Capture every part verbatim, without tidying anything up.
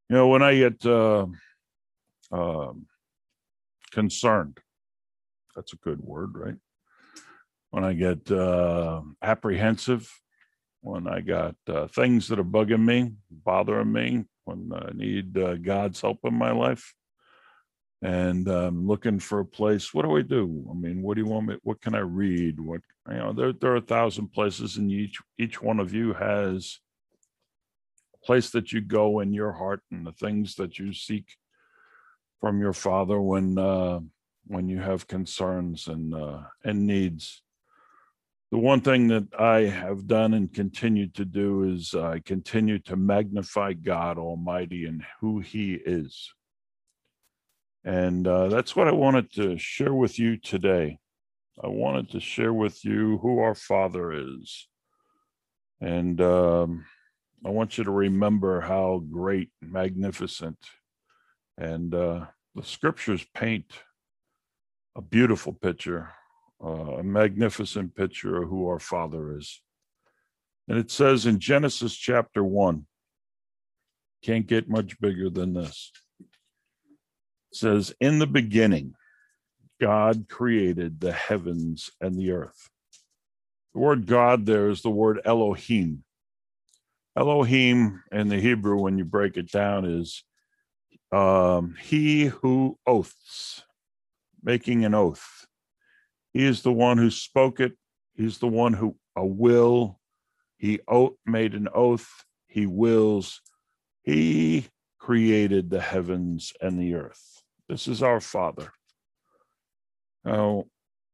You know, when I get uh, uh, concerned, that's a good word, right? When I get uh, apprehensive, when I got uh, things that are bugging me, bothering me, when I need uh, God's help in my life, and um, looking for a place. What do I do? I mean, what do you want me? What can I read? What you know? There, there are a thousand places, and each each one of you has a place that you go in your heart, and the things that you seek from your Father when uh, when you have concerns and uh, and needs. The one thing that I have done and continue to do is I continue to magnify God Almighty and who He is. And uh, that's what I wanted to share with you today. I wanted to share with you who our Father is. And um, I want you to remember how great, magnificent, and uh, the scriptures paint a beautiful picture, uh, a magnificent picture of who our Father is. And it says in Genesis chapter one, can't get much bigger than this. It says, in the beginning, God created the heavens and the earth. The word God there is the word Elohim. Elohim in the Hebrew, when you break it down, is um, he who oaths, making an oath. He is the one who spoke it. He's the one who a will. He made an oath. He wills. He created the heavens and the earth. This is our Father. Now,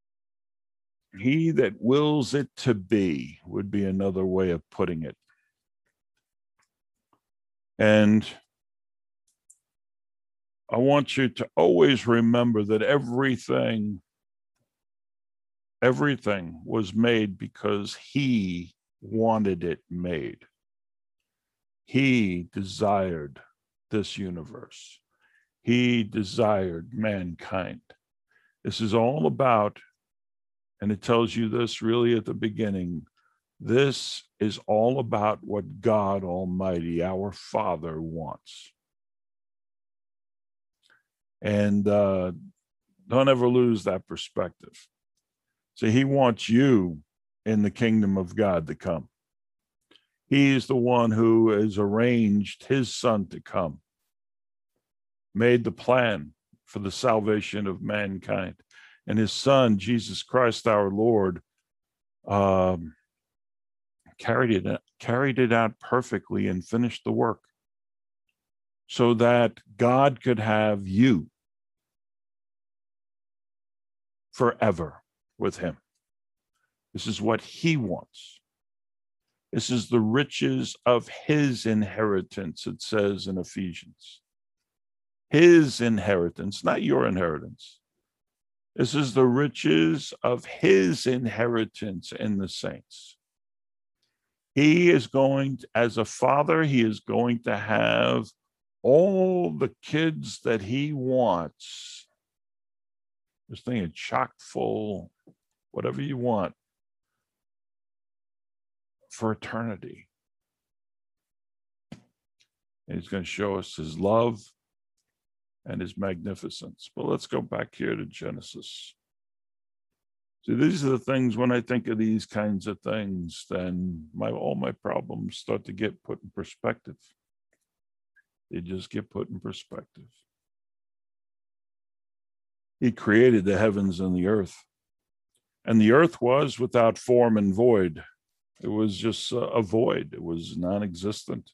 he that wills it to be would be another way of putting it. And I want you to always remember that everything, everything was made because he wanted it made. He desired this universe. He desired mankind. This is all about, and it tells you this really at the beginning, this is all about what God Almighty, our Father, wants. And uh, don't ever lose that perspective. So he wants you in the kingdom of God to come. He is the one who has arranged his son to come, made the plan for the salvation of mankind. And his son, Jesus Christ, our Lord, um, carried it, carried it out perfectly and finished the work so that God could have you forever with him. This is what he wants. This is the riches of his inheritance, it says in Ephesians. His inheritance, not your inheritance. This is the riches of his inheritance in the saints. He is going, to, as a father, he is going to have all the kids that he wants. This thing is chock full, whatever you want, for eternity. And he's going to show us his love and his magnificence. But let's go back here to Genesis. See, these are the things, when I think of these kinds of things, then my all my problems start to get put in perspective. They just get put in perspective. He created the heavens and the earth. And the earth was without form and void. It was just a void. It was non-existent.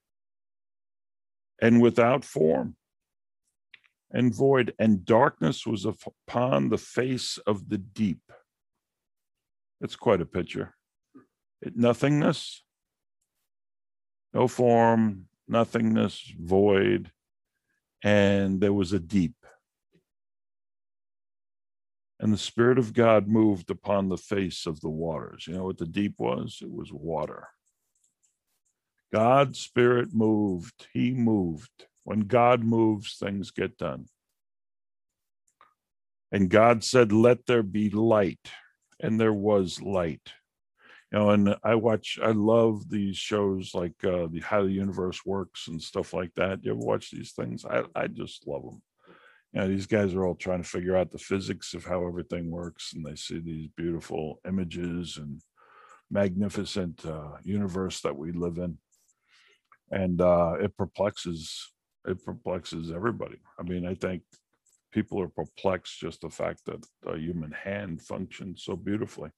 And without form and void, and darkness was upon the face of the deep. It's quite a picture. It, nothingness, no form, nothingness, void, and there was a deep. And the Spirit of God moved upon the face of the waters. You know what the deep was? It was water. God's Spirit moved. He moved. When God moves, things get done. And God said, let there be light. And there was light. You know, and I watch, I love these shows like uh, the How the Universe Works and stuff like that. You ever watch these things? I, I just love them. You know, these guys are all trying to figure out the physics of how everything works, and they see these beautiful images and magnificent uh, universe that we live in, and uh, it perplexes it perplexes everybody. I mean, I think people are perplexed just the fact that a human hand functions so beautifully.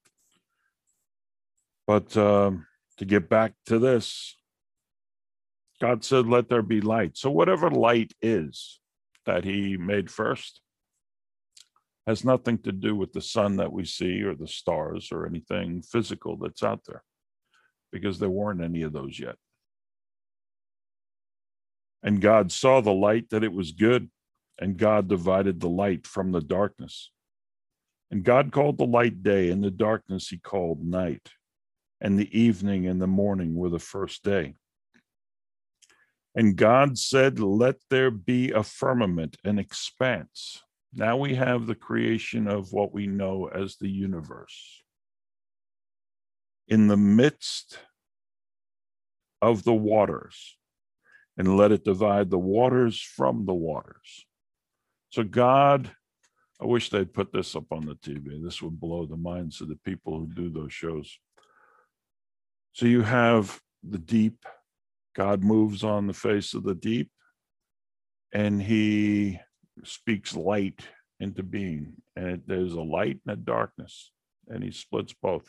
But um, to get back to this, God said, "Let there be light." So whatever light is that He made first has nothing to do with the sun that we see or the stars or anything physical that's out there, because there weren't any of those yet. And God saw the light that it was good, and God divided the light from the darkness. And God called the light day, and the darkness He called night. And the evening and the morning were the first day. And God said, "Let there be a firmament, an expanse." Now we have the creation of what we know as the universe. "In the midst of the waters, and let it divide the waters from the waters." So God, I wish they'd put this up on the T V. This would blow the minds of the people who do those shows. So you have the deep. God moves on the face of the deep, and He speaks light into being. And there's a light and a darkness, and He splits both.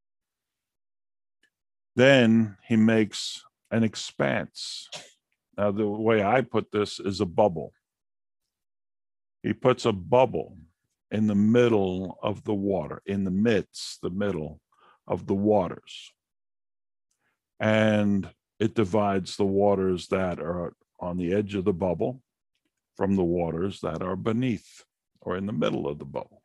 Then He makes an expanse. Now, the way I put this is a bubble. He puts a bubble in the middle of the water, in the midst, the middle of the waters. And it divides the waters that are on the edge of the bubble from the waters that are beneath or in the middle of the bubble.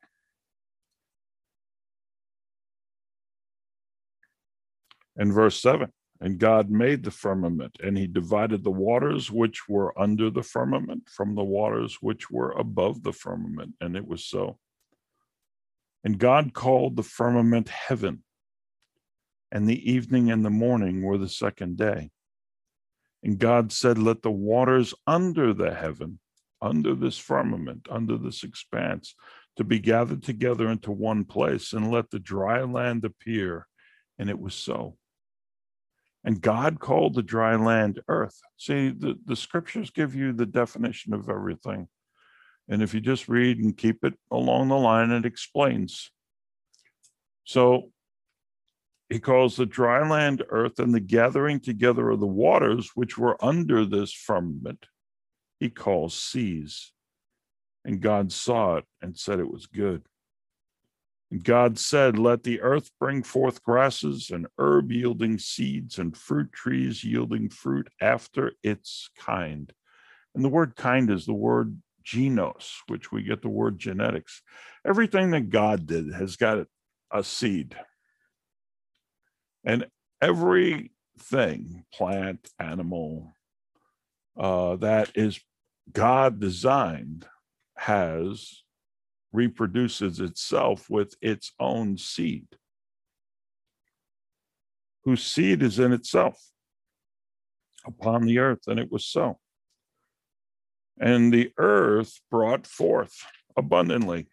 In verse seven, "And God made the firmament, and He divided the waters which were under the firmament from the waters which were above the firmament. And it was so. And God called the firmament heaven, and the evening and the morning were the second day. And God said, Let the waters under the heaven, under this firmament, under this expanse, to be gathered together into one place, and let the dry land appear. And it was so. And God called the dry land earth." See, the, the scriptures give you the definition of everything. And if you just read and keep it along the line, it explains. So He calls the dry land earth, and the gathering together of the waters which were under this firmament He calls seas. And God saw it and said it was good. And God said, Let the earth bring forth grasses, and herb yielding seeds, and fruit trees yielding fruit after its kind. And the word kind is the word genos, which we get the word genetics. Everything that God did has got a seed. And everything, plant, animal, uh, that is God designed has reproduces itself with its own seed, whose seed is in itself upon the earth, and it was so. And the earth brought forth abundantly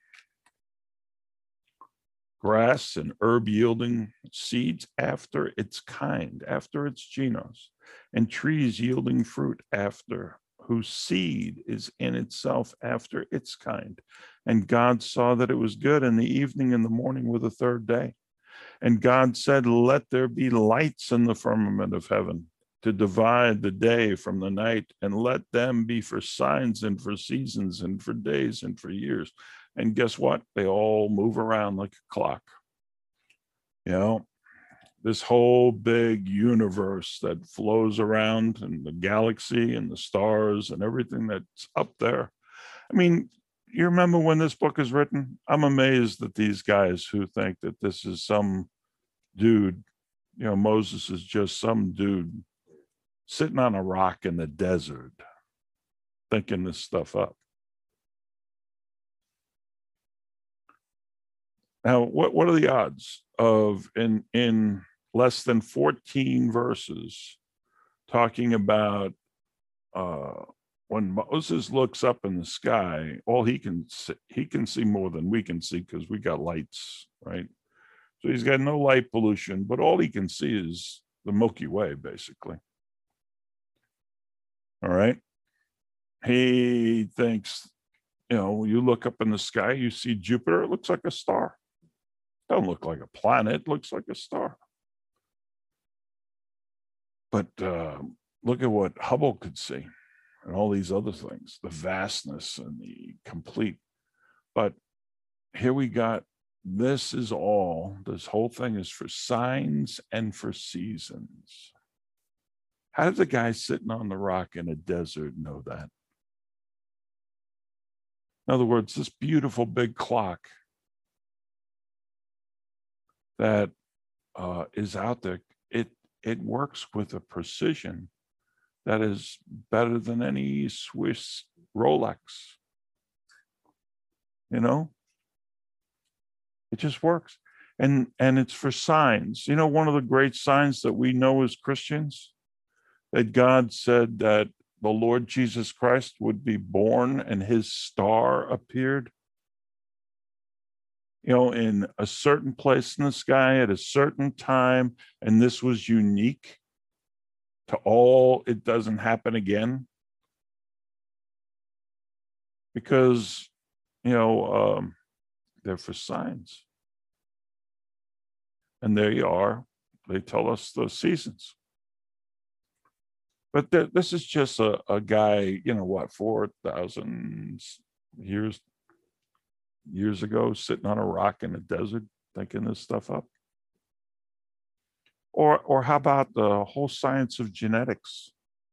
grass and herb yielding seeds after its kind, after its genus, and trees yielding fruit after, whose seed is in itself after its kind. And God saw that it was good, and the evening and the morning were the third day. And God said, Let there be lights in the firmament of heaven to divide the day from the night, and let them be for signs and for seasons and for days and for years. And guess what? They all move around like a clock. You know, this whole big universe that flows around, and the galaxy and the stars and everything that's up there. I mean, you remember when this book is written? I'm amazed that these guys who think that this is some dude, you know, Moses is just some dude sitting on a rock in the desert thinking this stuff up. Now, what, what are the odds of in in less than fourteen verses talking about uh, when Moses looks up in the sky, all he can see, he can see more than we can see because we got lights, right? So he's got no light pollution, but all he can see is the Milky Way, basically. All right. He thinks, you know, you look up in the sky, you see Jupiter, it looks like a star. It doesn't look like a planet, it looks like a star. But uh, look at what Hubble could see and all these other things, the vastness and the complete. But here we got, this is all, this whole thing is for signs and for seasons. How did the guy sitting on the rock in a desert know that? In other words, this beautiful big clock that uh, is out there, it it works with a precision that is better than any Swiss Rolex. You know, it just works. And, and it's for signs. You know, one of the great signs that we know as Christians, that God said that the Lord Jesus Christ would be born and his star appeared, you know, in a certain place in the sky at a certain time. And this was unique to all. It doesn't happen again. Because, you know, um, they're for signs. And there you are. They tell us the seasons. But th- this is just a, a guy, you know, what, four thousand years years ago, sitting on a rock in the desert, thinking this stuff up. Or, or how about the whole science of genetics?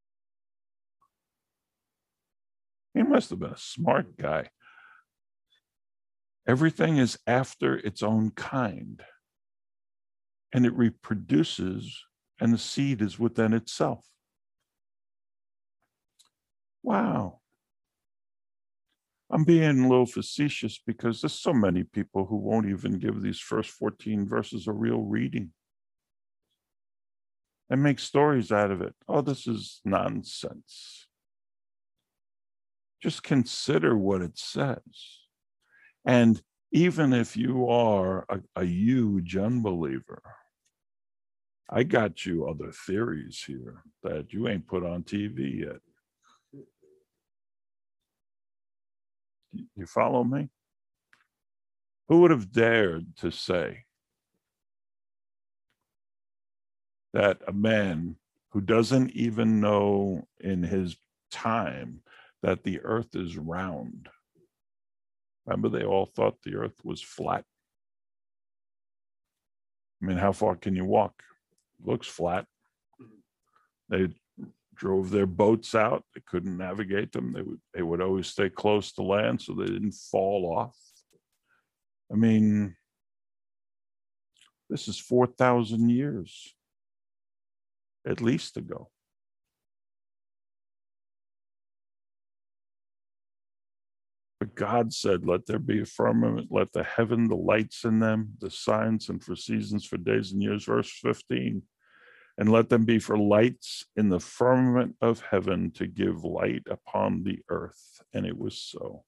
He must have been a smart guy. Everything is after its own kind, and it reproduces, and the seed is within itself. Wow. I'm being a little facetious because there's so many people who won't even give these first fourteen verses a real reading and make stories out of it. Oh, this is nonsense. Just consider what it says. And even if you are a, a huge unbeliever, I got you other theories here that you ain't put on T V yet. You follow me? Who would have dared to say that a man who doesn't even know in his time that the earth is round? Remember, they all thought the earth was flat. I mean, how far can you walk? It looks flat. They drove their boats out. They couldn't navigate them. They would, they would always stay close to land so they didn't fall off. I mean, this is four thousand years at least ago. But God said, let there be a firmament, let the heaven, the lights in them, the signs and for seasons, for days and years, verse fifteen. And let them be for lights in the firmament of heaven to give light upon the earth. And it was so.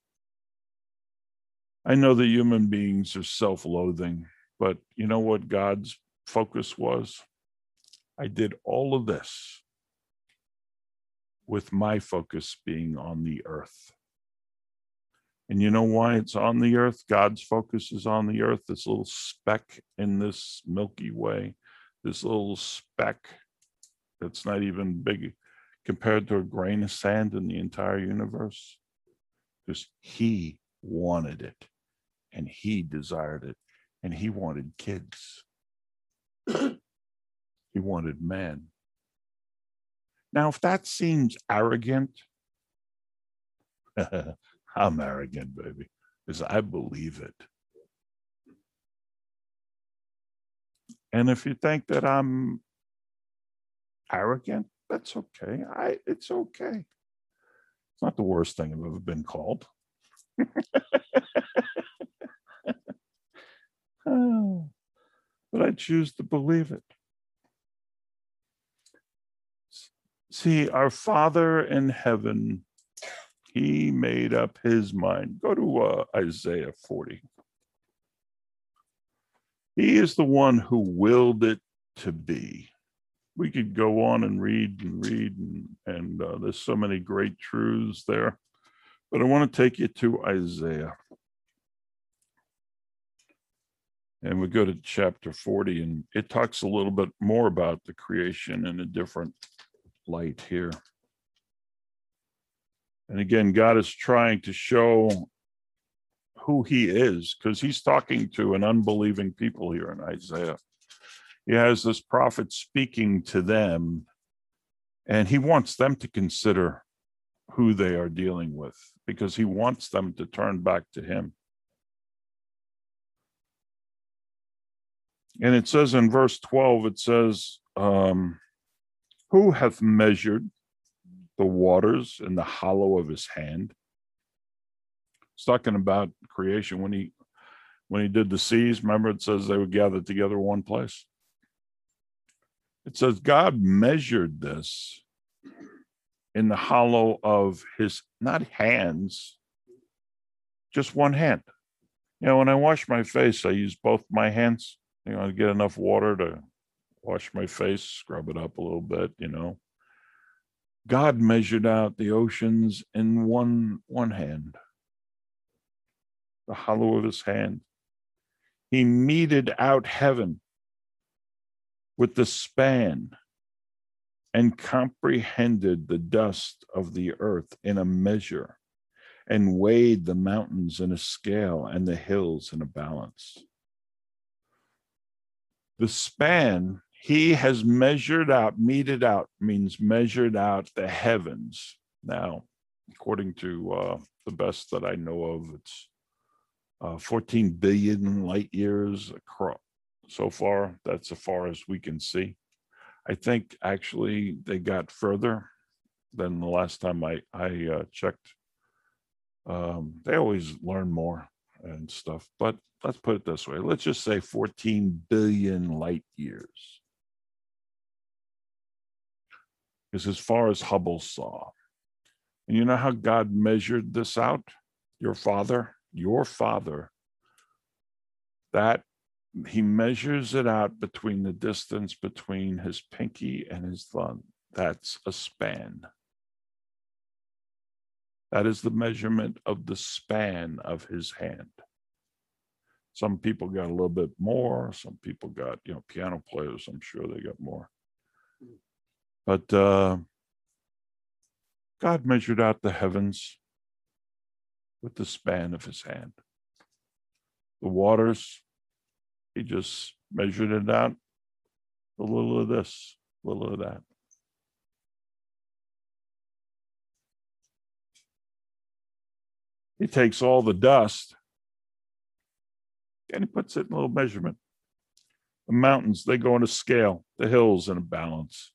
I know that human beings are self-loathing, but you know what God's focus was? I did all of this with my focus being on the earth. And you know why it's on the earth? God's focus is on the earth, this little speck in this Milky Way, this little speck that's not even big compared to a grain of sand in the entire universe. Because he wanted it, and he desired it, and he wanted kids. He wanted man. Now, if that seems arrogant, I'm arrogant, baby, because I believe it. And if you think that I'm arrogant, that's okay. I it's okay. It's not the worst thing I've ever been called. Oh, but I choose to believe it. See, our Father in heaven, he made up his mind. Go to uh, Isaiah forty. He is the one who willed it to be. We could go on and read and read, and, and uh, there's so many great truths there. But I want to take you to Isaiah. And we go to chapter forty, and it talks a little bit more about the creation in a different light here. And again, God is trying to show who he is, because he's talking to an unbelieving people here in Isaiah. He has this prophet speaking to them, and he wants them to consider who they are dealing with, because he wants them to turn back to him. And it says in verse twelve, it says, um, who hath measured the waters in the hollow of his hand? It's talking about creation. When he when he did the seas, remember it says they would gather together in one place. It says God measured this in the hollow of his, not hands, just one hand. You know, when I wash my face, I use both my hands, you know, to get enough water to wash my face, scrub it up a little bit, you know. God measured out the oceans in one, one hand, the hollow of his hand. He meted out heaven with the span and comprehended the dust of the earth in a measure, and weighed the mountains in a scale and the hills in a balance. The span he has measured out, meted out, means measured out the heavens. Now, according to uh, the best that I know of, it's uh, fourteen billion light years across. So far, that's as far as we can see. I think actually they got further than the last time I, I uh, checked. Um, they always learn more and stuff, but let's put it this way. Let's just say fourteen billion light years is as far as Hubble saw. And you know how God measured this out? Your father, your father, that he measures it out between the distance between his pinky and his thumb. That's a span. That is the measurement of the span of his hand. Some people got a little bit more. Some people got, you know, piano players, I'm sure they got more. But uh, God measured out the heavens with the span of his hand. The waters, he just measured it out. A little of this, a little of that. He takes all the dust and he puts it in a little measurement. The mountains, they go in a scale, the hills in a balance.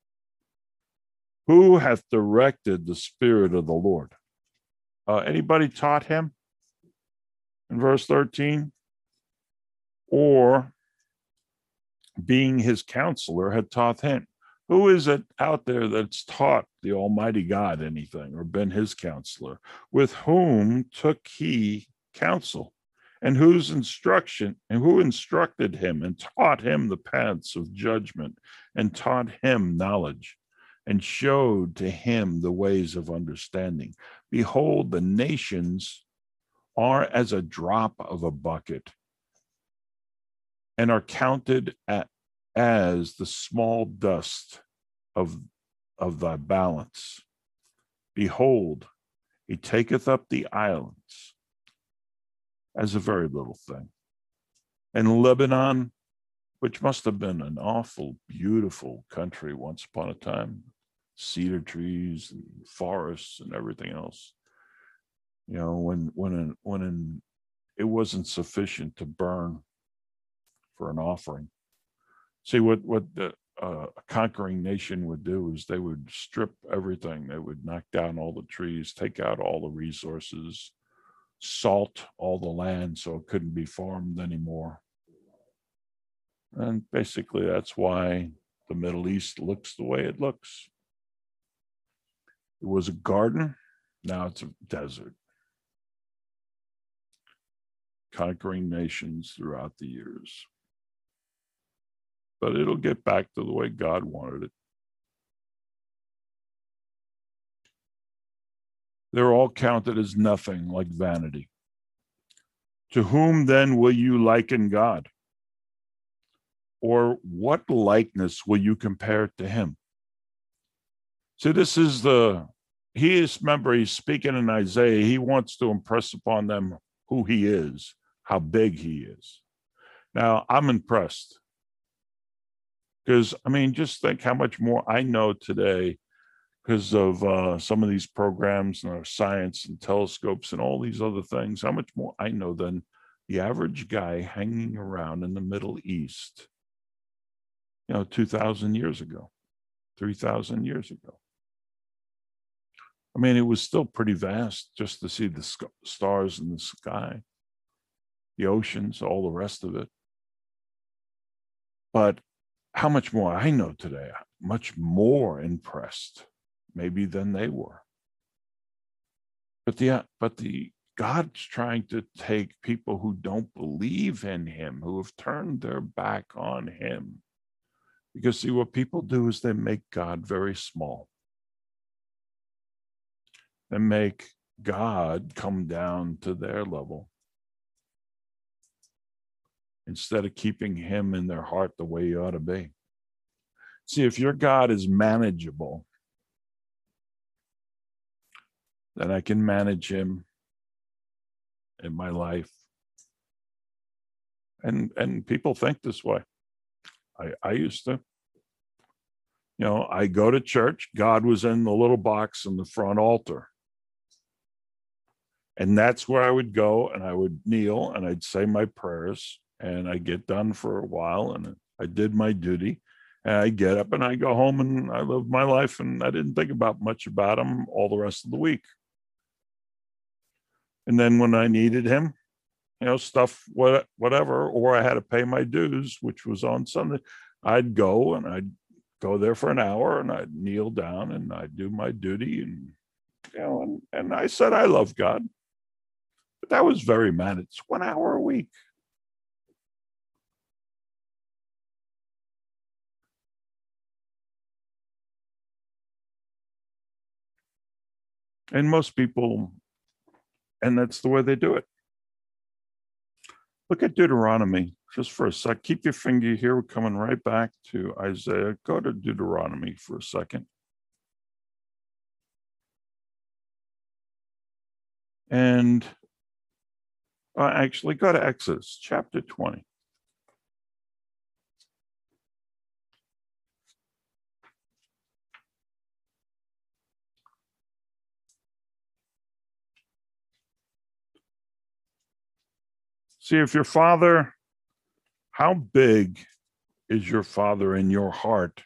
Who hath directed the Spirit of the Lord? Uh, anybody taught him in verse thirteen? Or being his counselor had taught him? Who is it out there that's taught the Almighty God anything or been his counselor? With whom took he counsel? And whose instruction, and who instructed him and taught him the paths of judgment and taught him knowledge and showed to him the ways of understanding? Behold, the nations are as a drop of a bucket and are counted at, as the small dust of, of thy balance. Behold, he taketh up the islands as a very little thing. And Lebanon, which must have been an awful, beautiful country once upon a time, cedar trees and forests and everything else. You know, when when an, when an, it wasn't sufficient to burn for an offering. See, what what the uh, a conquering nation would do is they would strip everything. They would knock down all the trees, take out all the resources, salt all the land so it couldn't be farmed anymore. And basically that's why the Middle East looks the way it looks. It was a garden. Now it's a desert. Conquering nations throughout the years. But it'll get back to the way God wanted it. They're all counted as nothing, like vanity. To whom then will you liken God? Or what likeness will you compare to him? So this is the, he is, remember, he's speaking in Isaiah. He wants to impress upon them who he is, how big he is. Now, I'm impressed. Because, I mean, just think how much more I know today because of uh, some of these programs and our science and telescopes and all these other things, how much more I know than the average guy hanging around in the Middle East, you know, two thousand years ago, three thousand years ago. I mean, it was still pretty vast just to see the sc- stars in the sky, the oceans, all the rest of it. But how much more I know today, much more impressed maybe than they were. But the, but the God's trying to take people who don't believe in him, who have turned their back on him. Because see, what people do is they make God very small. They make God come down to their level instead of keeping him in their heart the way he ought to be. See, if your God is manageable, then I can manage him in my life. And and people think this way. I, I used to. You know, I go to church. God was in the little box in the front altar. And that's where I would go and I would kneel and I'd say my prayers and I'd get done for a while and I did my duty. And I get up and I go home and I lived my life and I didn't think about much about him all the rest of the week. And then when I needed him, you know, stuff, what, whatever, or I had to pay my dues, which was on Sunday, I'd go and I'd go there for an hour and I'd kneel down and I'd do my duty. And, you know, and, and I said, I love God. But that was very managed. It's one hour a week. And most people, and that's the way they do it. Look at Deuteronomy just for a sec. Keep your finger here. We're coming right back to Isaiah. Go to Deuteronomy for a second. And uh, actually, go to Exodus chapter twenty. See, if your father, how big is your father in your heart?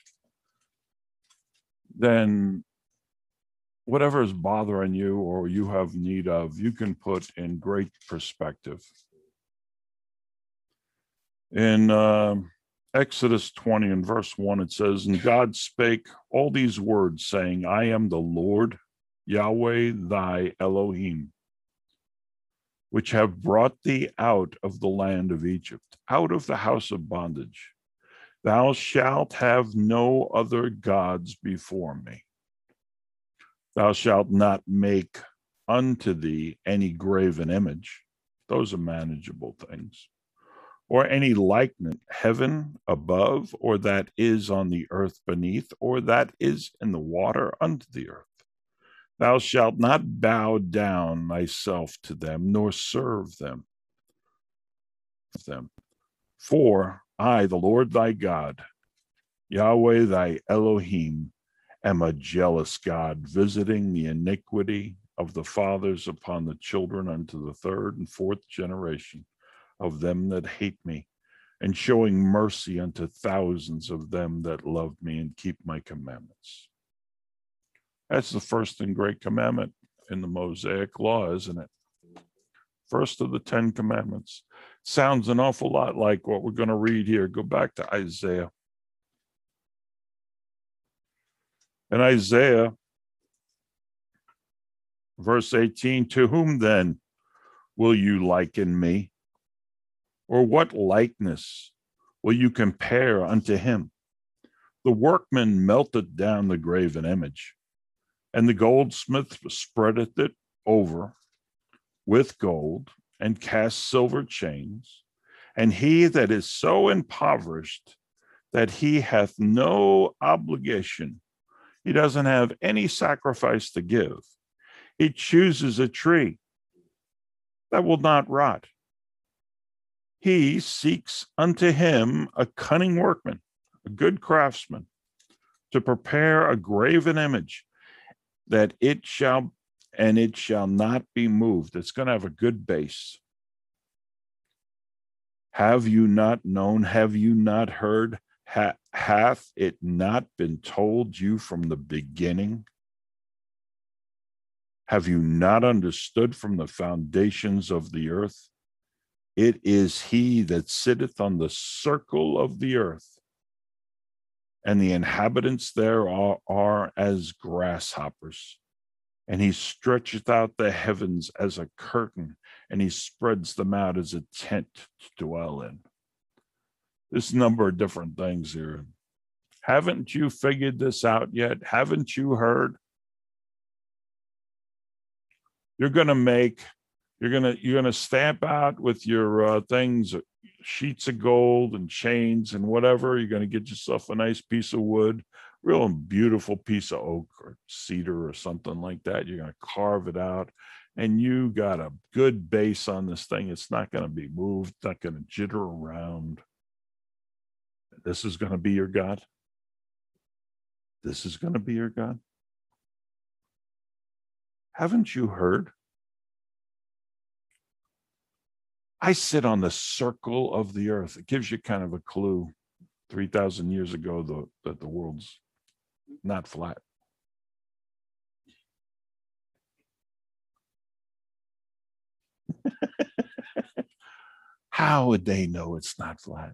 Then whatever is bothering you or you have need of, you can put in great perspective. In uh, Exodus twenty and verse one, it says, and God spake all these words, saying, I am the Lord, Yahweh thy Elohim, which have brought thee out of the land of Egypt, out of the house of bondage. Thou shalt have no other gods before me. Thou shalt not make unto thee any graven image. Those are manageable things. Or any likeness, heaven above, or that is on the earth beneath, or that is in the water under the earth. Thou shalt not bow down thyself to them, nor serve them. them. For I, the Lord thy God, Yahweh thy Elohim, am a jealous God, visiting the iniquity of the fathers upon the children unto the third and fourth generation of them that hate me, and showing mercy unto thousands of them that love me and keep my commandments. That's the first and great commandment in the Mosaic law, isn't it? First of the Ten Commandments. Sounds an awful lot like what we're going to read here. Go back to Isaiah. In Isaiah, Verse eighteen, to whom then will you liken me? Or what likeness will you compare unto him? The workman melted down the graven image, and the goldsmith spreadeth it over with gold, and cast silver chains. And he that is so impoverished that he hath no obligation, he doesn't have any sacrifice to give, he chooses a tree that will not rot. He seeks unto him a cunning workman, a good craftsman, to prepare a graven image, that it shall, and it shall not be moved. It's going to have a good base. Have you not known? Have you not heard? Ha- hath it not been told you from the beginning? Have you not understood from the foundations of the earth? It is he that sitteth on the circle of the earth, and the inhabitants there are, are as grasshoppers. And he stretcheth out the heavens as a curtain, and he spreads them out as a tent to dwell in. There's a number of different things here. Haven't you figured this out yet? Haven't you heard? You're going to make, you're going to, you're going to stamp out with your uh, things, sheets of gold and chains and whatever. You're going to get yourself a nice piece of wood, real beautiful piece of oak or cedar or something like that. You're going to carve it out, and you got a good base on this thing. It's not going to be moved, not going to jitter around. This is going to be your God. This is going to be your God. Haven't you heard? I sit on the circle of the earth. It gives you kind of a clue three thousand years ago the, that the world's not flat. How would they know it's not flat?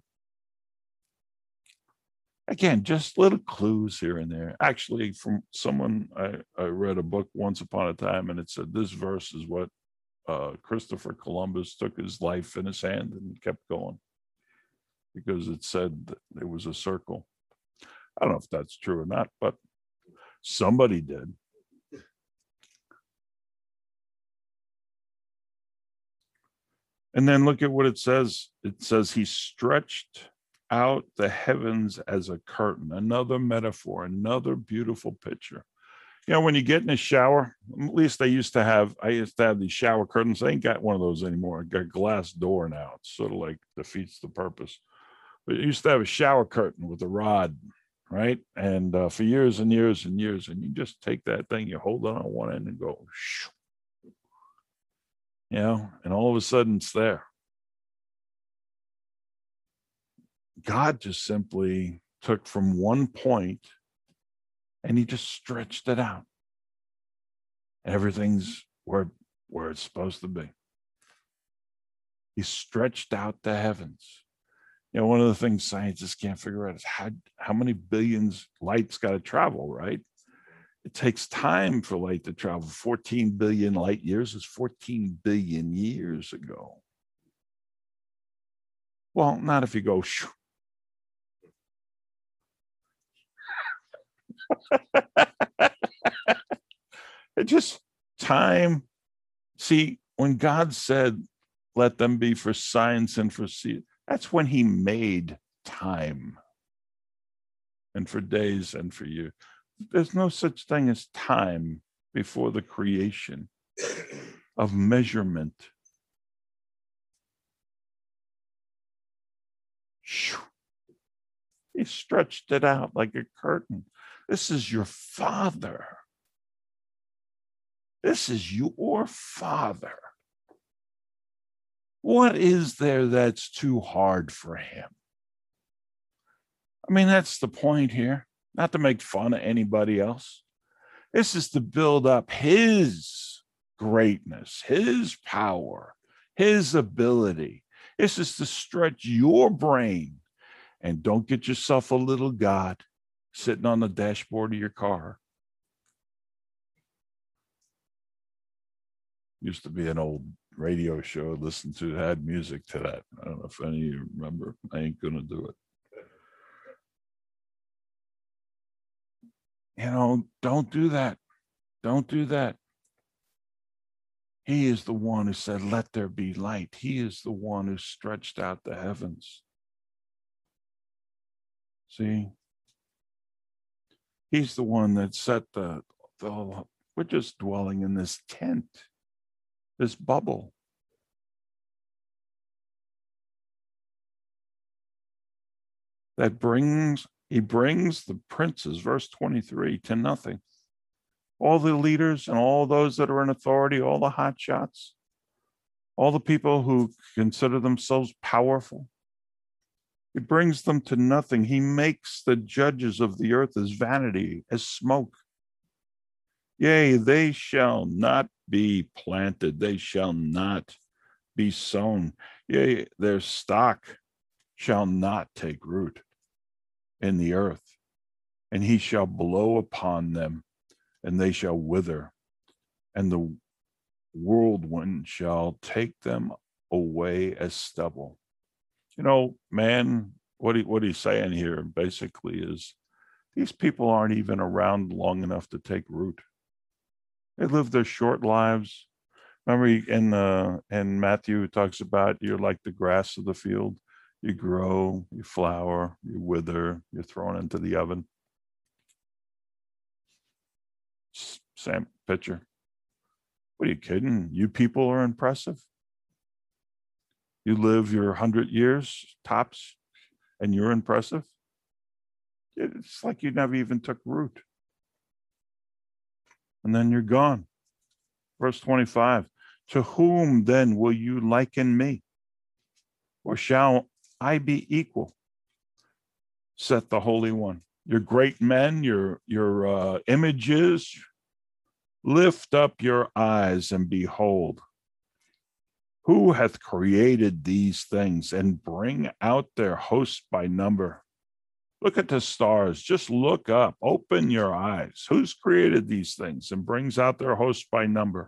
Again, just little clues here and there. Actually, from someone, I, I read a book once upon a time, and it said this verse is what uh, Christopher Columbus took his life in his hand and kept going, because it said that it was a circle. I don't know if that's true or not, but somebody did. And then look at what it says. It says he stretched out the heavens as a curtain. Another metaphor, another beautiful picture. You know, when you get in a shower, at least I used to have, I used to have these shower curtains. I ain't got one of those anymore. I got a glass door now. It sort of like defeats the purpose. But I used to have a shower curtain with a rod, right? And uh, for years and years and years, and you just take that thing, you hold it on one end and go, shoo, you know, and all of a sudden it's there. God just simply took from one point and he just stretched it out. Everything's where, where it's supposed to be. He stretched out the heavens. You know, one of the things scientists can't figure out is how, how many billions light's got to travel, right? It takes time for light to travel. fourteen billion light years is fourteen billion years ago. Well, not if you go, shoo. It just time. See, when God said, let them be for signs and for seasons, that's when he made time, and for days and for years. There's no such thing as time before the creation of measurement. He stretched it out like a curtain. This is your Father. This is your Father. What is there that's too hard for him? I mean, that's the point here. Not to make fun of anybody else. This is to build up his greatness, his power, his ability. This is to stretch your brain. And don't get yourself a little God sitting on the dashboard of your car. Used to be an old radio show I listened to that had music to that. I don't know if any of you remember. I ain't gonna do it. You know, don't do that. Don't do that. He is the one who said, let there be light. He is the one who stretched out the heavens. See? He's the one that set the, the we're just dwelling in this tent, this bubble. That brings, he brings the princes, verse twenty-three, to nothing. All the leaders and all those that are in authority, all the hotshots, all the people who consider themselves powerful, he brings them to nothing. He makes the judges of the earth as vanity, as smoke. Yea, they shall not be planted, they shall not be sown. Yea, their stock shall not take root in the earth, and he shall blow upon them, and they shall wither, and the whirlwind shall take them away as stubble. You know, man, what he, what he's saying here basically is these people aren't even around long enough to take root. They live their short lives. Remember in uh, in Matthew, it talks about you're like the grass of the field. You grow, you flower, you wither, you're thrown into the oven. Same picture. What are you kidding? You people are impressive. You live your hundred years tops, and you're impressive. It's like you never even took root. And then you're gone. Verse twenty-five, to whom then will you liken me? Or shall I be equal? Saith the Holy One. Your great men, your, your uh, images, lift up your eyes and behold. Who hath created these things and bring out their hosts by number? Look at the stars. Just look up. Open your eyes. Who's created these things and brings out their hosts by number?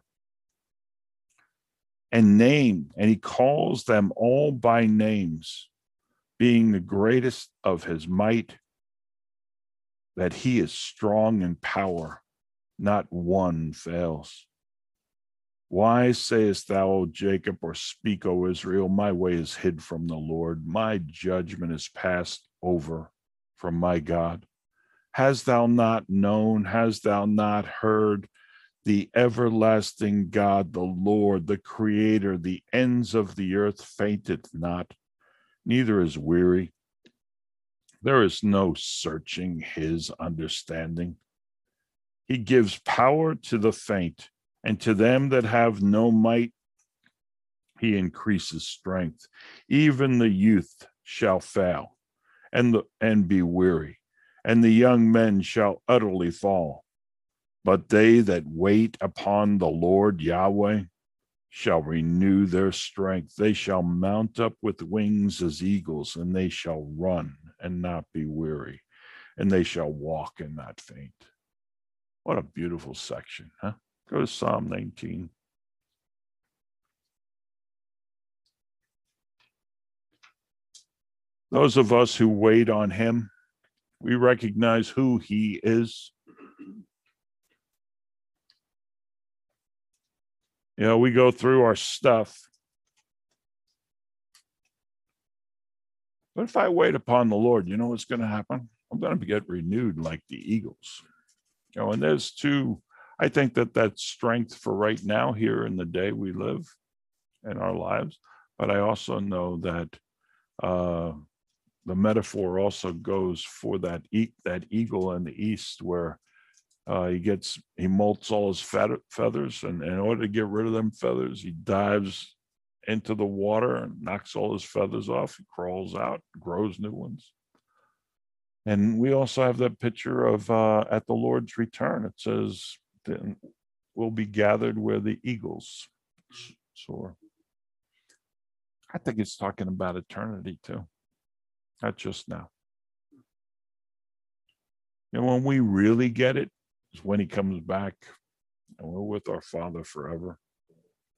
And name, and he calls them all by names, being the greatest of his might, that he is strong in power, not one fails. Why sayest thou, O Jacob, or speak, O Israel, my way is hid from the Lord, my judgment is passed over from my God? Hast thou not known, hast thou not heard? The everlasting God, the Lord, the Creator, the ends of the earth fainteth not, neither is weary. There is no searching his understanding. He gives power to the faint, and to them that have no might, he increases strength. Even the youth shall fail and, the, and be weary, and the young men shall utterly fall. But they that wait upon the Lord Yahweh shall renew their strength. They shall mount up with wings as eagles, and they shall run and not be weary, and they shall walk and not faint. What a beautiful section, huh? Go to Psalm nineteen. Those of us who wait on him, we recognize who he is. You know, we go through our stuff. But if I wait upon the Lord, you know what's going to happen? I'm going to get renewed like the eagles. You know, and there's two, I think that that's strength for right now here in the day we live in our lives. But I also know that uh, the metaphor also goes for that e- that eagle in the east where Uh, he gets, he molts all his feathers, and in order to get rid of them feathers, he dives into the water and knocks all his feathers off. He crawls out, grows new ones. And we also have that picture of uh, at the Lord's return. It says, then we'll be gathered where the eagles soar. I think it's talking about eternity too, not just now. And when we really get it, is when he comes back and we're with our Father forever.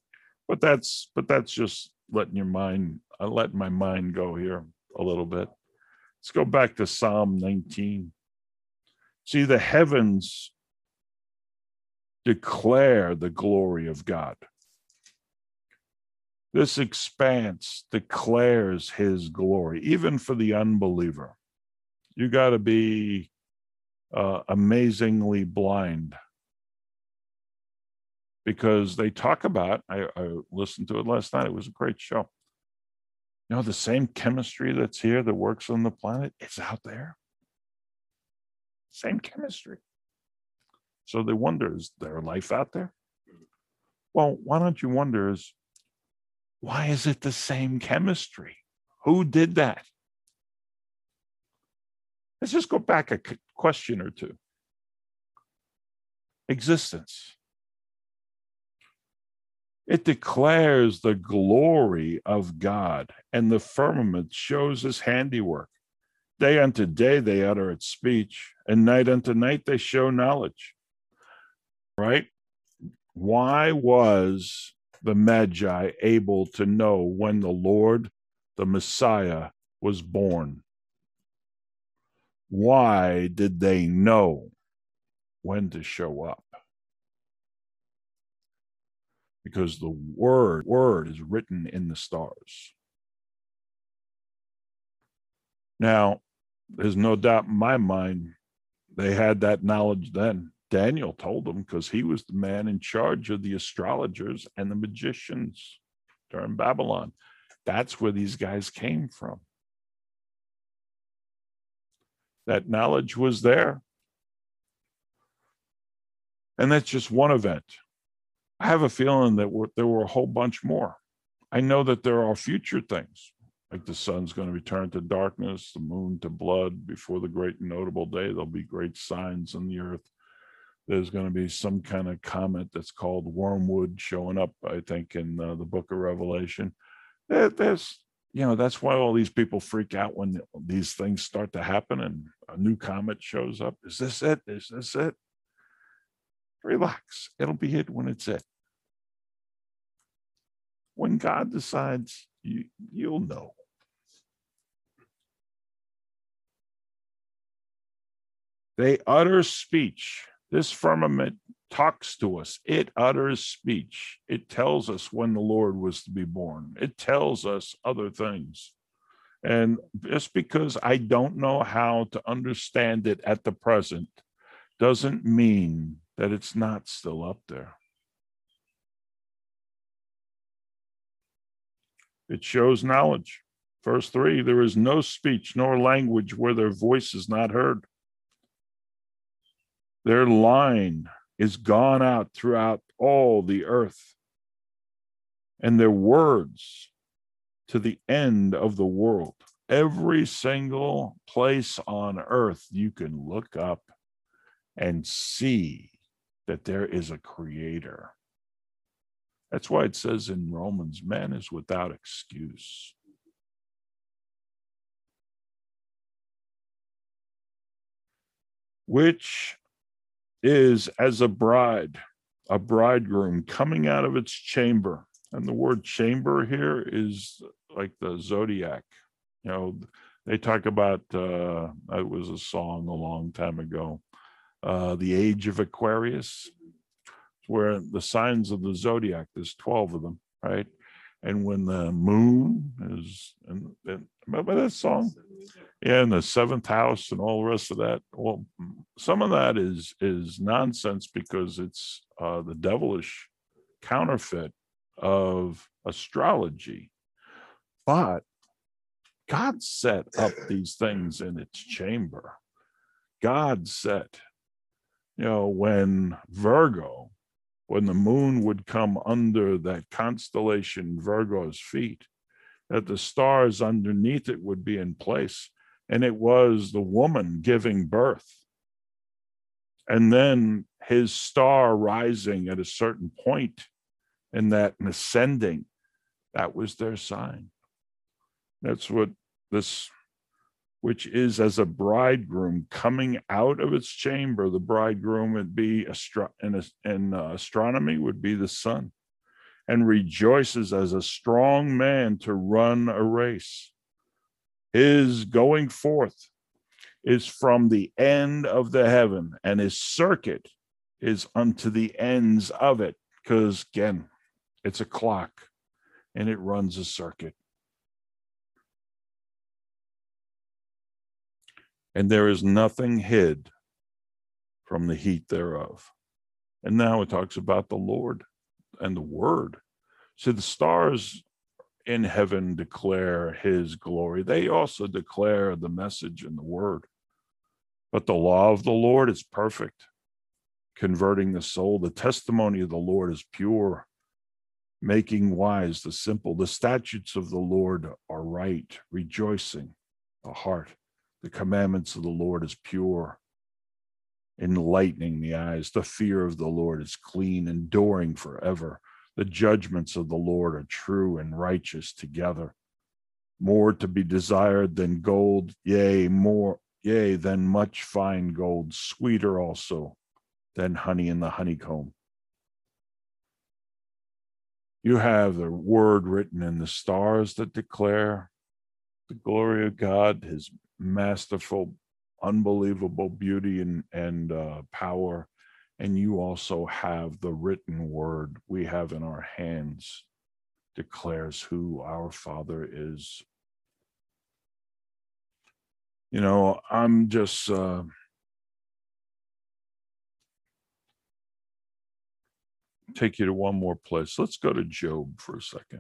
But that's but that's just letting your mind, I let my mind go here a little bit. Let's go back to Psalm nineteen. See, the heavens declare the glory of God. This expanse declares his glory, even for the unbeliever. You got to be uh, amazingly blind, because they talk about, I, I listened to it last night. It was a great show. You know, the same chemistry that's here that works on the planet, it's out there. Same chemistry. So they wonder, is there life out there? Well, why don't you wonder is, why is it the same chemistry? Who did that? Let's just go back a question or two. Existence. It declares the glory of God, and the firmament shows his handiwork. Day unto day they utter its speech, and night unto night they show knowledge. Right? Why was the Magi able to know when the Lord, the Messiah, was born? Why did they know when to show up? Because the word, word is written in the stars. Now, there's no doubt in my mind they had that knowledge then. Daniel told them, because he was the man in charge of the astrologers and the magicians during Babylon. That's where these guys came from. That knowledge was there. And that's just one event. I have a feeling that we're, there were a whole bunch more. I know that there are future things, like the sun's going to return to darkness, the moon to blood before the great and notable day. There'll be great signs on the earth. There's going to be some kind of comet that's called wormwood showing up, I think, in uh, the book of Revelation. There, there's, you know, that's why all these people freak out when these things start to happen and a new comet shows up. Is this it? Is this it? Relax. It'll be it when it's it. When God decides, you, you'll know. They utter speech. This firmament talks to us. It utters speech. It tells us when the Lord was to be born. It tells us other things. And just because I don't know how to understand it at the present doesn't mean that it's not still up there. It shows knowledge. Verse three, there is no speech nor language where their voice is not heard. Their line is gone out throughout all the earth, and their words to the end of the world. Every single place on earth you can look up and see that there is a creator. That's why it says in Romans, man is without excuse. Which is as a bride, a bridegroom coming out of its chamber. And the word chamber here is like the zodiac. You know, they talk about, uh, it was a song a long time ago, uh, the age of Aquarius, where the signs of the zodiac, there's twelve of them, right? And when the moon is, and, and remember that song? Yeah, and the seventh house and all the rest of that. Well, some of that is is nonsense because it's uh, the devilish counterfeit of astrology. But God set up these things in its chamber. God set, you know, when Virgo, when the moon would come under that constellation Virgo's feet, that the stars underneath it would be in place. And it was the woman giving birth. And then his star rising at a certain point in that and ascending, that was their sign. That's what this, which is as a bridegroom coming out of its chamber. The bridegroom would be, astro- in, in uh, astronomy, would be the sun. and rejoices as a strong man to run a race. His going forth is from the end of the heaven, and his circuit is unto the ends of it. Because again, it's a clock and it runs a circuit. And there is nothing hid from the heat thereof. And now it talks about the Lord and the Word. So the stars in heaven declare his glory. They also declare the message and the Word. But the law of the Lord is perfect, converting the soul. The testimony of the Lord is pure, making wise the simple. The statutes of the Lord are right, rejoicing the heart. The commandments of the Lord is pure, enlightening the eyes. The fear of the Lord is clean, enduring forever. The judgments of the Lord are true and righteous together. More to be desired than gold, yea, more, yea, than much fine gold, sweeter also than honey in the honeycomb. You have the word written in the stars that declare the glory of God, his masterful, unbelievable beauty and, and uh, power. And you also have the written word we have in our hands, declares who our Father is. You know, I'm just uh, take you to one more place. Let's go to Job for a second.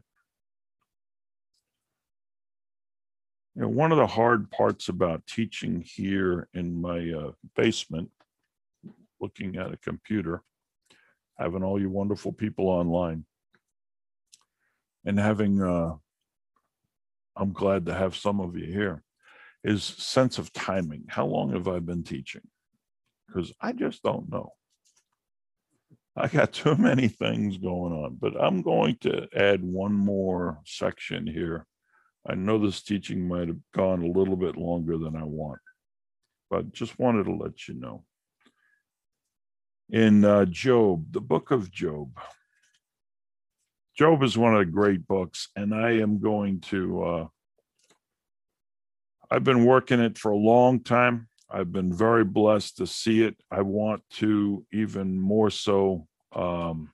You know, one of the hard parts about teaching here in my uh, basement, looking at a computer, having all you wonderful people online, and having, uh, I'm glad to have some of you here, is sense of timing. How long have I been teaching? Because I just don't know. I got too many things going on, but I'm going to add one more section here. I know this teaching might have gone a little bit longer than I want, but just wanted to let you know. In uh, Job, the book of Job, Job is one of the great books, and I am going to, uh, I've been working it for a long time. I've been very blessed to see it. I want to even more so um,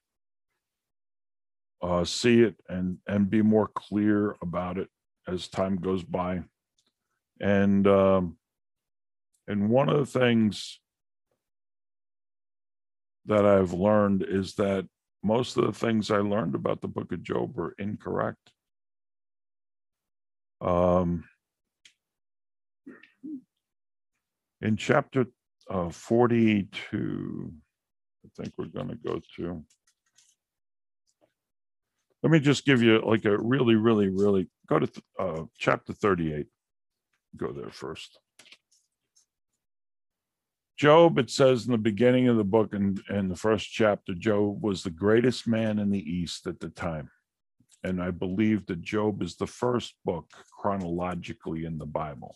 uh, see it and, and be more clear about it as time goes by. And, um, and one of the things that I've learned is that most of the things I learned about the book of Job are incorrect. Um, in chapter uh, forty-two, I think we're going to go to. Let me just give you like a really, really, really, go to uh, chapter thirty-eight. Go there first. Job, it says in the beginning of the book, in, in the first chapter, Job was the greatest man in the East at the time. And I believe that Job is the first book chronologically in the Bible.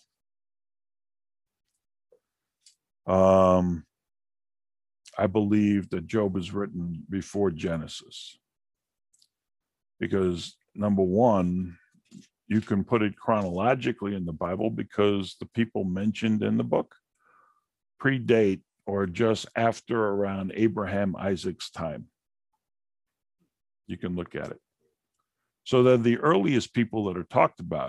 Um, I believe that Job is written before Genesis. Because number one, you can put it chronologically in the Bible because the people mentioned in the book predate or just after around Abraham, Isaac's time. You can look at it. So they're the earliest people that are talked about.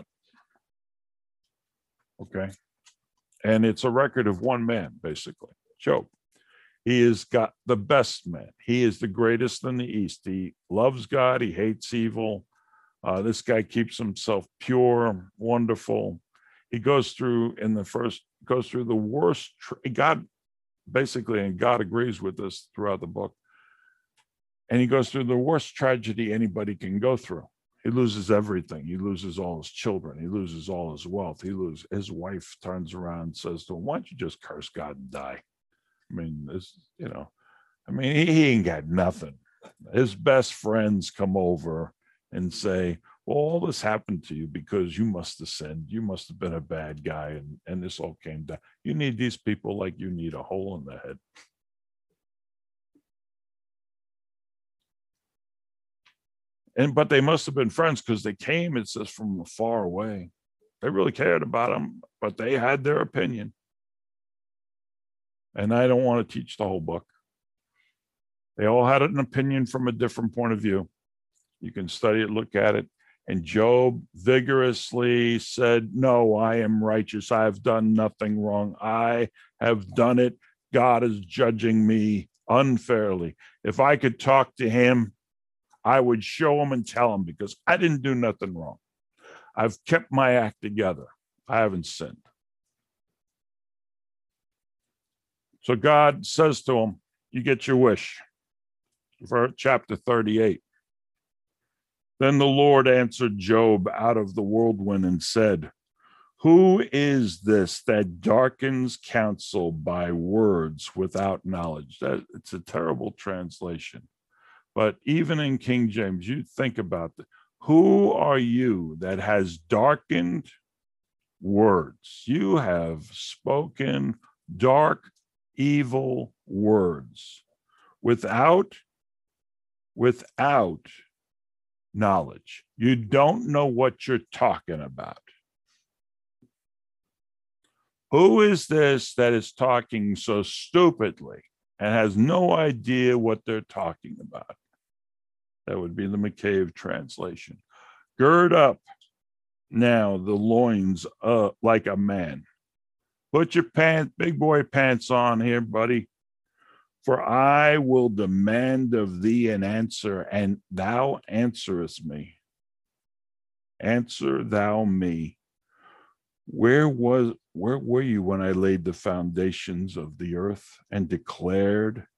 Okay. And it's a record of one man, basically, Job. He has got the best man. He is the greatest in the East. He loves God. He hates evil. Uh, this guy keeps himself pure, wonderful. He goes through in the first, goes through the worst, God basically, and God agrees with this throughout the book. And he goes through the worst tragedy anybody can go through. He loses everything. He loses all his children. He loses all his wealth. He loses, his wife turns around and says to him, why don't you just curse God and die? I mean, this, you know, I mean, he, he ain't got nothing. His best friends come over and say, well, all this happened to you because you must have sinned. You must have been a bad guy. And, and this all came down. You need these people like you need a hole in the head. And but they must have been friends because they came, it says, from far away. They really cared about him, but they had their opinion. And I don't want to teach the whole book. They all had an opinion from a different point of view. You can study it, look at it. And Job vigorously said, no, I am righteous. I have done nothing wrong. I have done it. God is judging me unfairly. If I could talk to him, I would show him and tell him, because I didn't do nothing wrong. I've kept my act together. I haven't sinned. So God says to him, you get your wish. For chapter thirty-eight. Then the Lord answered Job out of the whirlwind and said, who is this that darkens counsel by words without knowledge? That, it's a terrible translation. But even in King James, you think about it. Who are you that has darkened words? You have spoken dark, evil words without, without knowledge. You don't know what you're talking about. Who is this that is talking so stupidly and has no idea what they're talking about? That would be the McCabe translation. Gird up now the loins uh, like a man. Put your pants, big boy pants on here, buddy. For I will demand of thee an answer, and thou answerest me. Answer thou me. Where was, where were you when I laid the foundations of the earth and declared,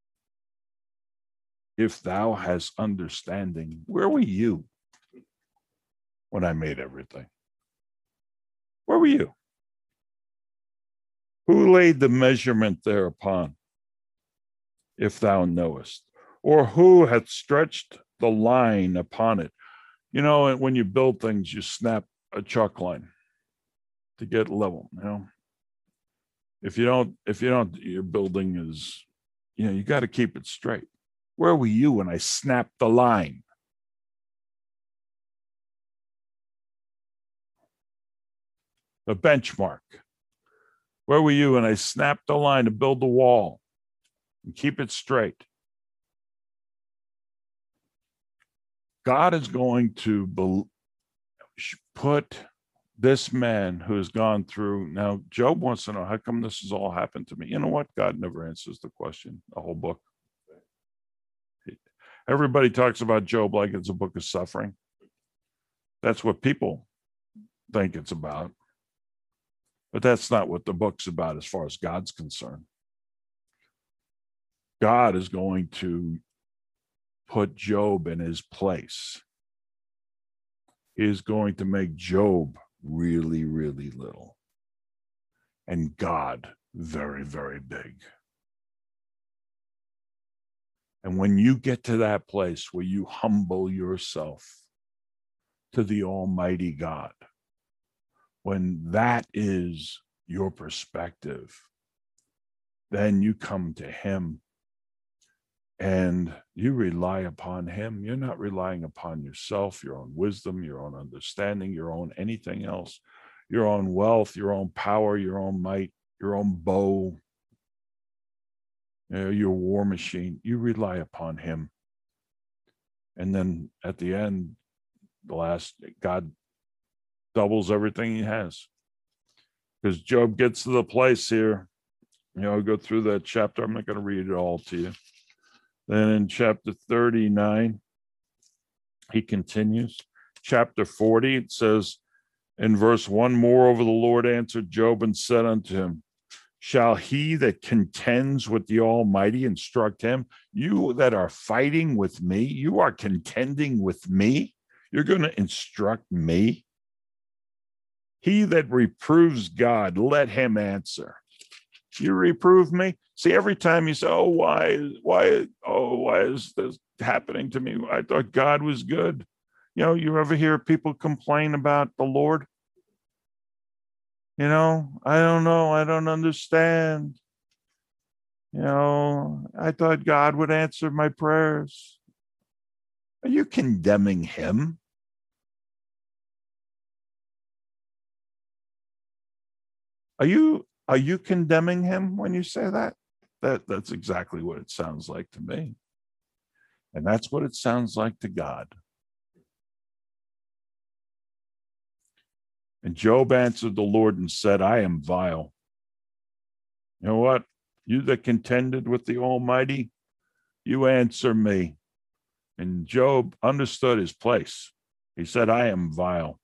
if thou hast understanding? Where were you when I made everything? Where were you? Who laid the measurement thereupon, if thou knowest? Or who hath stretched the line upon it? You know, when you build things, you snap a chalk line to get level, you know. If you don't, if you don't, your building is, you know, you got to keep it straight. Where were you when I snapped the line? The benchmark. Where were you when I snapped the line to build the wall and keep it straight? God is going to be, put this man who has gone through. Now, Job wants to know, how come this has all happened to me? You know what? God never answers the question, the whole book. Everybody talks about Job like it's a book of suffering. That's what people think it's about. But that's not what the book's about as far as God's concerned. God is going to put Job in his place. He is going to make Job really, really little, and God very, very big. And when you get to that place where you humble yourself to the Almighty God, when that is your perspective, then you come to him and you rely upon him. You're not relying upon yourself, your own wisdom, your own understanding, your own anything else, your own wealth, your own power, your own might, your own bow, you know, your war machine. You rely upon him. And then at the end, the last, God doubles everything he has. Because Job gets to the place here, you know, I'll go through that chapter. I'm not going to read it all to you. Then in chapter thirty-nine, he continues. Chapter forty, it says in verse one, moreover, the Lord answered Job and said unto him, shall he that contends with the Almighty instruct him? You that are fighting with me, you are contending with me. You're going to instruct me. He that reproves God, let him answer. You reprove me? See, every time you say, oh, why, why, oh, why is this happening to me? I thought God was good. You know, you ever hear people complain about the Lord? You know, I don't know. I don't understand. You know, I thought God would answer my prayers. Are you condemning him? Are you are you condemning him when you say that? That that's exactly what it sounds like to me. And that's what it sounds like to God. And Job answered the Lord and said, I am vile. You know what? You that contended with the Almighty, you answer me. And Job understood his place. He said, I am vile.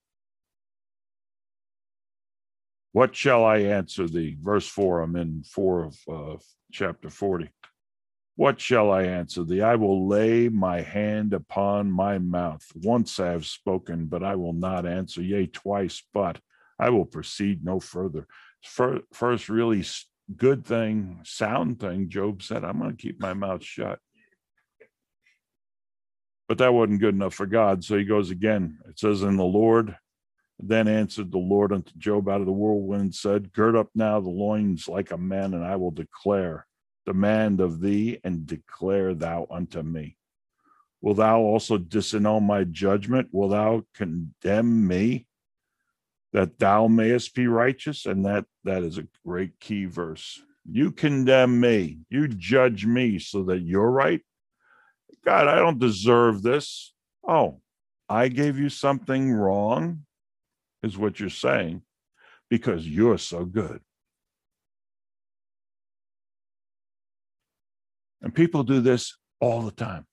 What shall I answer thee? Verse four, I'm in four of uh, chapter forty. What shall I answer thee? I will lay my hand upon my mouth. Once I have spoken, but I will not answer. Yea, twice, but I will proceed no further. First really good thing, sound thing, Job said, I'm going to keep my mouth shut. But that wasn't good enough for God. So he goes again. It says, in the Lord, then answered the Lord unto Job out of the whirlwind and said, gird up now the loins like a man, and I will declare, demand of thee, and declare thou unto me. Will thou also disannul my judgment? Will thou condemn me, that thou mayest be righteous? And that that is a great key verse. You condemn me, you judge me so that you're right. God, I don't deserve this. Oh, I gave you something wrong, is what you're saying, because you're so good. And people do this all the time.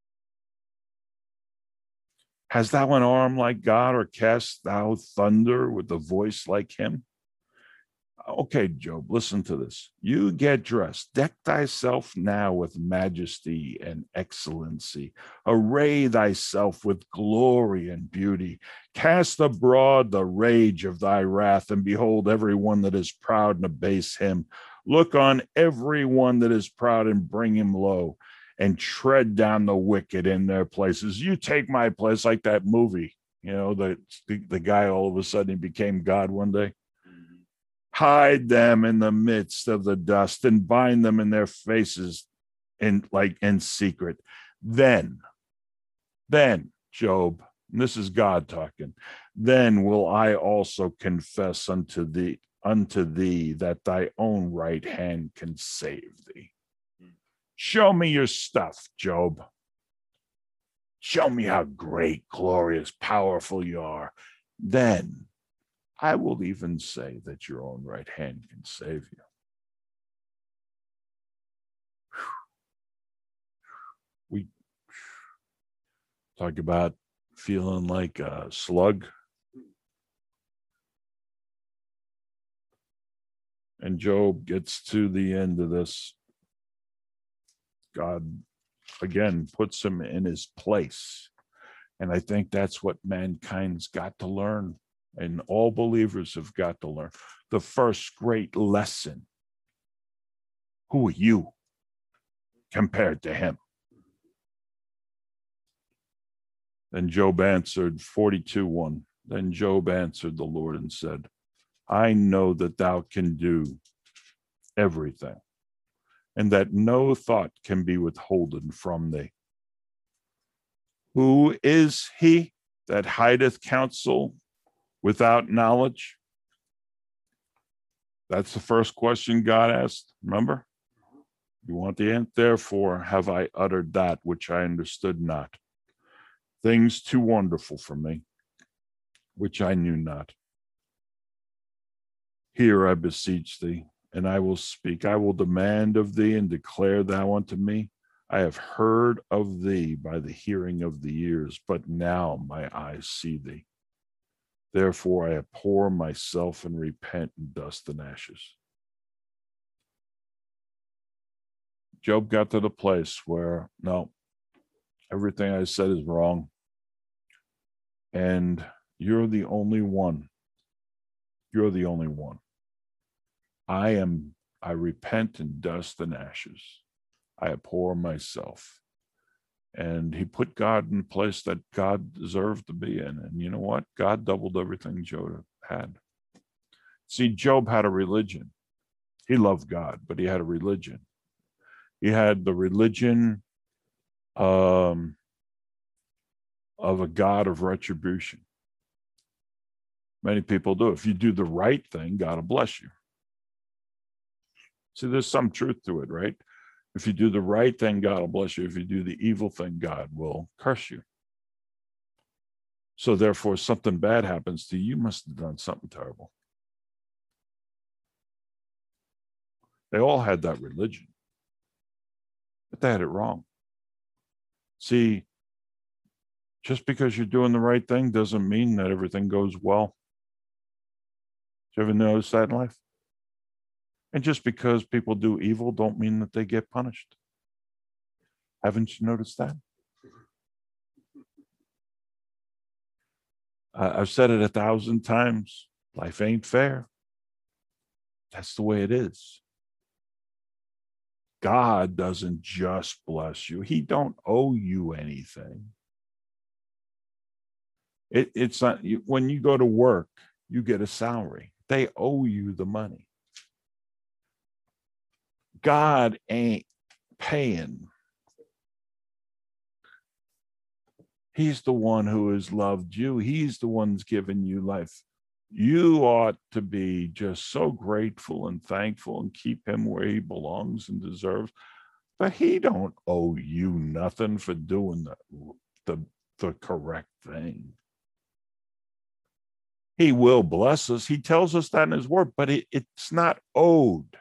Hast thou an arm like God, or cast thou thunder with a voice like him? Okay, Job, listen to this. You get dressed, deck thyself now with majesty and excellency. Array thyself with glory and beauty. Cast abroad the rage of thy wrath, and behold every one that is proud and abase him. Look on every one that is proud and bring him low, and tread down the wicked in their places. You take my place, like that movie, you know, the, the, the guy all of a sudden he became God one day. Hide them in the midst of the dust and bind them in their faces in like in secret. Then, then, Job, and this is God talking, then will I also confess unto thee, unto thee that thy own right hand can save thee. Show me your stuff, Job. Show me how great, glorious, powerful you are. Then I will even say that your own right hand can save you. We talk about feeling like a slug. And Job gets to the end of this. God, again, puts him in his place. And I think that's what mankind's got to learn. And all believers have got to learn. The first great lesson. Who are you compared to him? Then Job answered, forty-two one. Then Job answered the Lord and said, I know that thou can do everything, and that no thought can be withholden from thee. Who is he that hideth counsel without knowledge? That's the first question God asked. Remember? You want the answer? Therefore have I uttered that which I understood not, things too wonderful for me, which I knew not. Hear, I beseech thee, and I will speak. I will demand of thee, and declare thou unto me. I have heard of thee by the hearing of the ears, but now my eyes see thee. Therefore I abhor myself and repent in dust and ashes. Job got to the place where, no, everything I said is wrong. And you're the only one. You're the only one. I am, I repent in dust and ashes. I abhor myself. And he put God in a place that God deserved to be in. And you know what? God doubled everything Job had. See, Job had a religion. He loved God, but he had a religion. He had the religion um, of a God of retribution. Many people do. If you do the right thing, God will bless you. See, there's some truth to it, right? If you do the right thing, God will bless you. If you do the evil thing, God will curse you. So therefore, something bad happens to you, you must have done something terrible. They all had that religion, but they had it wrong. See, just because you're doing the right thing doesn't mean that everything goes well. Did you ever notice that in life? And just because people do evil don't mean that they get punished. Haven't you noticed that? Uh, I've said it a thousand times. Life ain't fair. That's the way it is. God doesn't just bless you. He don't owe you anything. It, it's not, you, when you go to work, you get a salary. They owe you the money. God ain't paying. He's the one who has loved you. He's the one that's given you life. You ought to be just so grateful and thankful and keep him where he belongs and deserves. But he don't owe you nothing for doing the, the, the correct thing. He will bless us. He tells us that in his word, but it, it's not owed.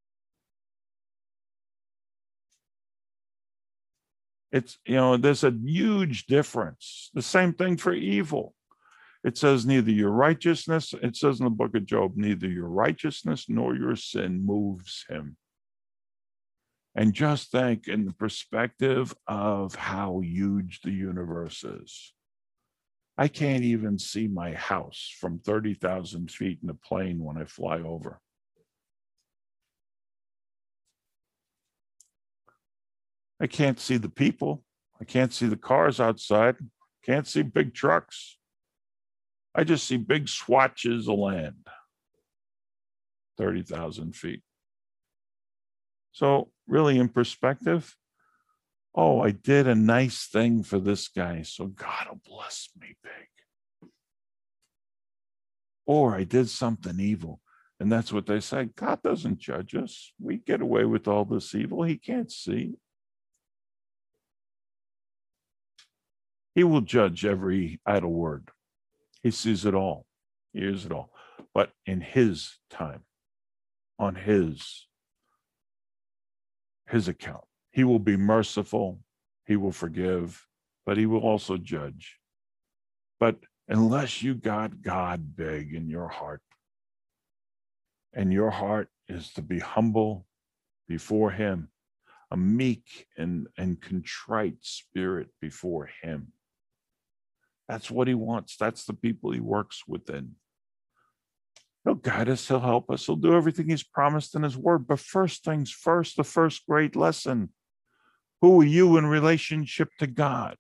It's, you know, there's a huge difference. The same thing for evil. It says neither your righteousness, it says in the book of Job, neither your righteousness nor your sin moves him. And just think in the perspective of how huge the universe is. I can't even see my house from thirty thousand feet in a plane when I fly over. I can't see the people. I can't see the cars outside. Can't see big trucks. I just see big swatches of land, thirty thousand feet. So really in perspective, oh, I did a nice thing for this guy, so God will bless me big. Or I did something evil. And that's what they say. God doesn't judge us. We get away with all this evil. He can't see. He will judge every idle word. He sees it all. He hears it all. But in his time, on his, his account, he will be merciful. He will forgive, but he will also judge. But unless you got God big in your heart, and your heart is to be humble before him, a meek and, and contrite spirit before him. That's what he wants. That's the people he works within. He'll guide us. He'll help us. He'll do everything he's promised in his word. But first things first, the first great lesson. Who are you in relationship to God?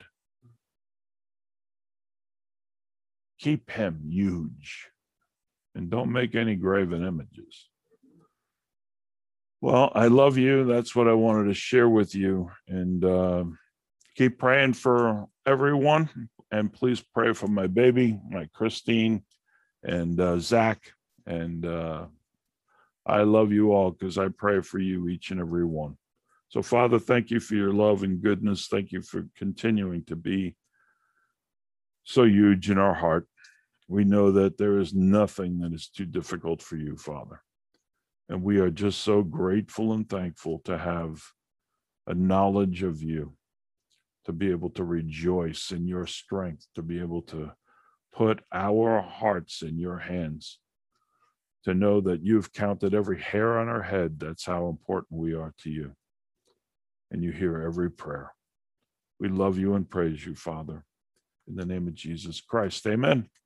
Keep him huge. And don't make any graven images. Well, I love you. That's what I wanted to share with you. And uh, keep praying for everyone. And please pray for my baby, my Christine, and uh, Zach. And uh, I love you all because I pray for you, each and every one. So, Father, thank you for your love and goodness. Thank you for continuing to be so huge in our heart. We know that there is nothing that is too difficult for you, Father. And we are just so grateful and thankful to have a knowledge of you, to be able to rejoice in your strength, to be able to put our hearts in your hands, to know that you've counted every hair on our head. That's how important we are to you. And you hear every prayer. We love you and praise you, Father. In the name of Jesus Christ, amen.